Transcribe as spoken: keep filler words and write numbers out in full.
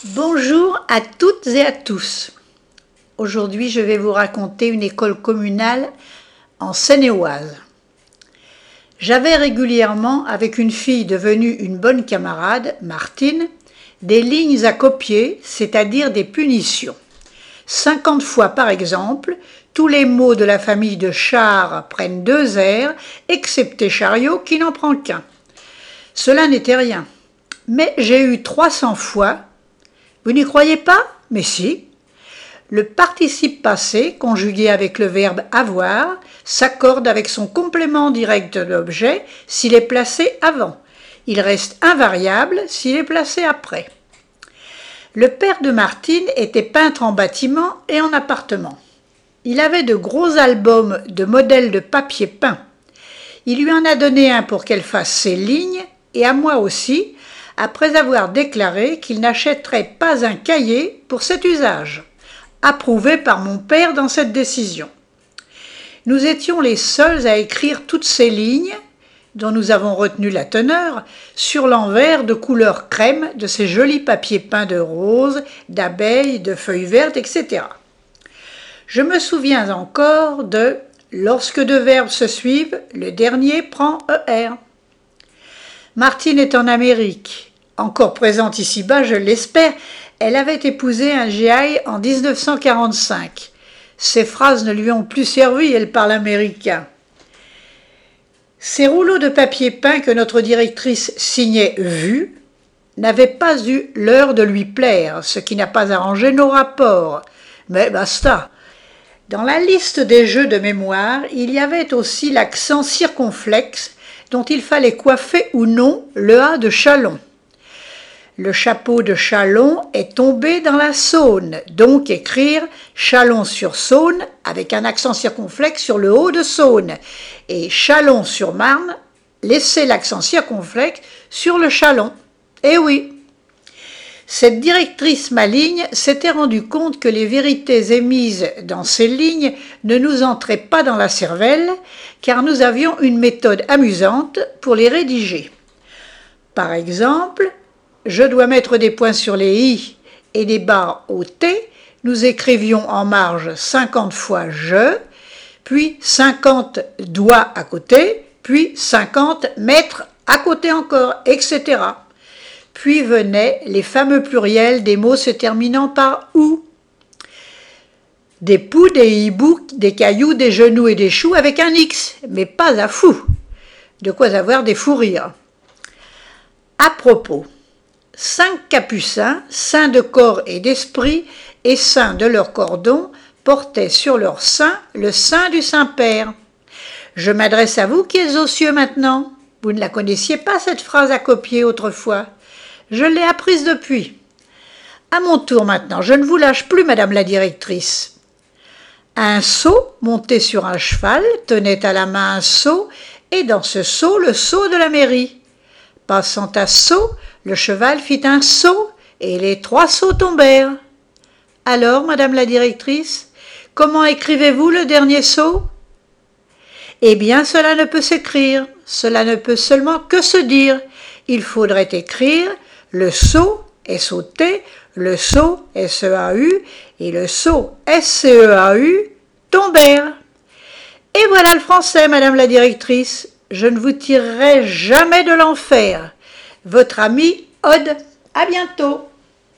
Bonjour à toutes et à tous. Aujourd'hui, je vais vous raconter une école communale en Seine-et-Oise. J'avais régulièrement, avec une fille devenue une bonne camarade, Martine, des lignes à copier, c'est-à-dire des punitions. cinquante fois par exemple, tous les mots de la famille de char prennent deux airs, excepté chariot qui n'en prend qu'un. Cela n'était rien, mais j'ai eu trois cents fois. Vous n'y croyez pas? Mais si. Le participe passé, conjugué avec le verbe avoir, s'accorde avec son complément direct de l'objet s'il est placé avant. Il reste invariable s'il est placé après. Le père de Martine était peintre en bâtiment et en appartement. Il avait de gros albums de modèles de papier peint. Il lui en a donné un pour qu'elle fasse ses lignes, et à moi aussi, après avoir déclaré qu'il n'achèterait pas un cahier pour cet usage, approuvé par mon père dans cette décision. Nous étions les seuls à écrire toutes ces lignes, dont nous avons retenu la teneur, sur l'envers de couleur crème de ces jolis papiers peints de roses, d'abeilles, de feuilles vertes, et cetera. Je me souviens encore de « Lorsque deux verbes se suivent, le dernier prend E R ». Martine est en Amérique, encore présente ici-bas, je l'espère. Elle avait épousé un G I en dix-neuf cent quarante-cinq. Ces phrases ne lui ont plus servi, elle parle américain. Ces rouleaux de papier peint que notre directrice signait « Vu » n'avaient pas eu l'heure de lui plaire, ce qui n'a pas arrangé nos rapports. Mais basta. Dans la liste des jeux de mémoire, il y avait aussi l'accent circonflexe dont il fallait coiffer ou non le A de Chalon. Le chapeau de Chalon est tombé dans la Saône, donc écrire Chalon-sur-Saône avec un accent circonflexe sur le haut de Saône, et Chalon-sur-Marne, laisser l'accent circonflexe sur le Chalon. Eh oui! Cette directrice maligne s'était rendue compte que les vérités émises dans ces lignes ne nous entraient pas dans la cervelle, car nous avions une méthode amusante pour les rédiger. Par exemple, je dois mettre des points sur les i et des barres au t, nous écrivions en marge cinquante fois je, puis cinquante doigts à côté, puis cinquante mètres à côté encore, et cetera. Puis venaient les fameux pluriels des mots se terminant par ou. Des poux, des hiboux, des cailloux, des genoux et des choux avec un X, mais pas à fou. De quoi avoir des fous rires. À propos, cinq capucins, saints de corps et d'esprit, et saints de leur cordon, portaient sur leur sein le sein du Saint-Père. Je m'adresse à vous qui êtes aux cieux maintenant. Vous ne la connaissiez pas, cette phrase à copier autrefois. Je l'ai apprise depuis. À mon tour maintenant, je ne vous lâche plus, madame la directrice. Un sot, monté sur un cheval, tenait à la main un seau, et dans ce seau, le seau de la mairie. Passant à seau, le cheval fit un saut, et les trois seaux tombèrent. Alors, madame la directrice, comment écrivez-vous le dernier saut? Eh bien, cela ne peut s'écrire, cela ne peut seulement que se dire. Il faudrait écrire le seau, S O T, le seau, S E A U, et le seau, S C E A U, tombèrent. Et voilà le français, madame la directrice. Je ne vous tirerai jamais de l'enfer. Votre amie Aude. À bientôt.